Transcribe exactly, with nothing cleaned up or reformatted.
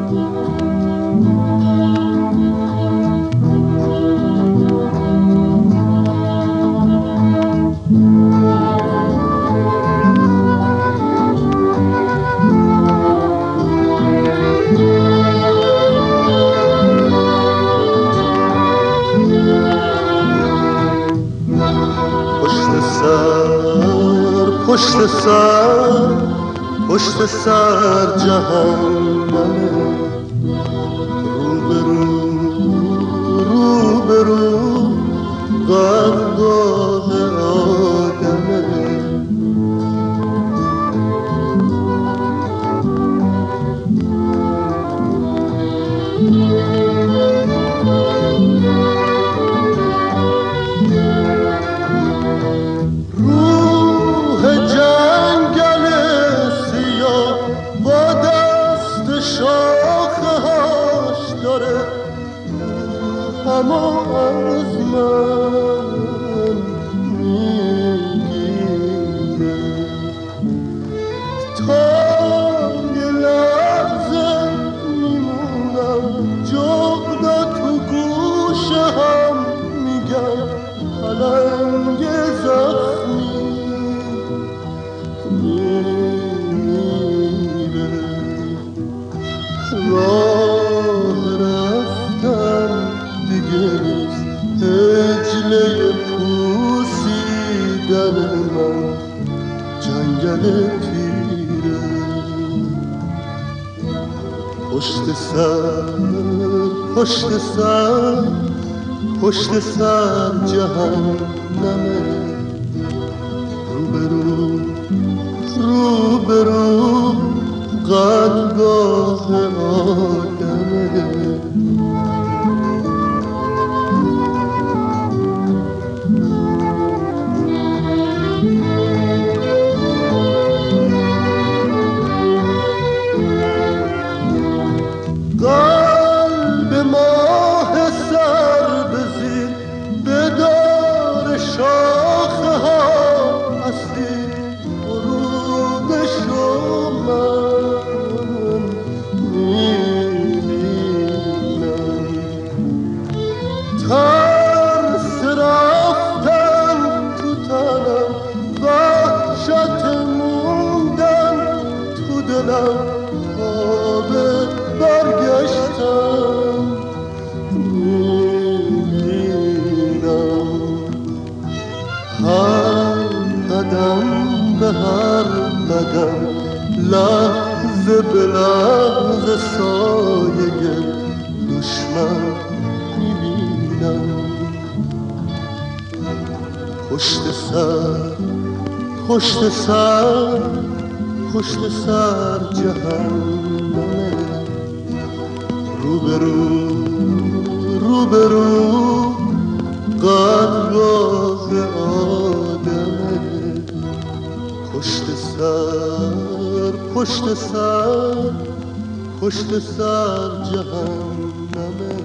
پشت سر پشت سر جهنمه، روبرو روبرو قدگاه آدمه. اما از من میگیره تا یه لحظه میمونم جغدا تو گوشه هم میگم پلنگ زخمی میره. راه رفتن دیگه نیست، هجله پوسیدن من جنگل پیره. پشت سر پشت سر پشت سر جهنمه، روبرو روبرو قدگاه آدمه. قلب ماه سر بزیر بدار شاخه ها اصلی غروب شما من میبینم. ترس رفتن تو تنم، وحشت موندن تو دلم، خواب برگشتم میبینم. هر قدم به هر قدم، لحظه به لحظه سایه دشمن میبینم. پشت سر پشت سر پشت سر جهنمه، روبرو روبرو قدگاه آدمه. پشت سر پشت سر پشت سر جهنمه.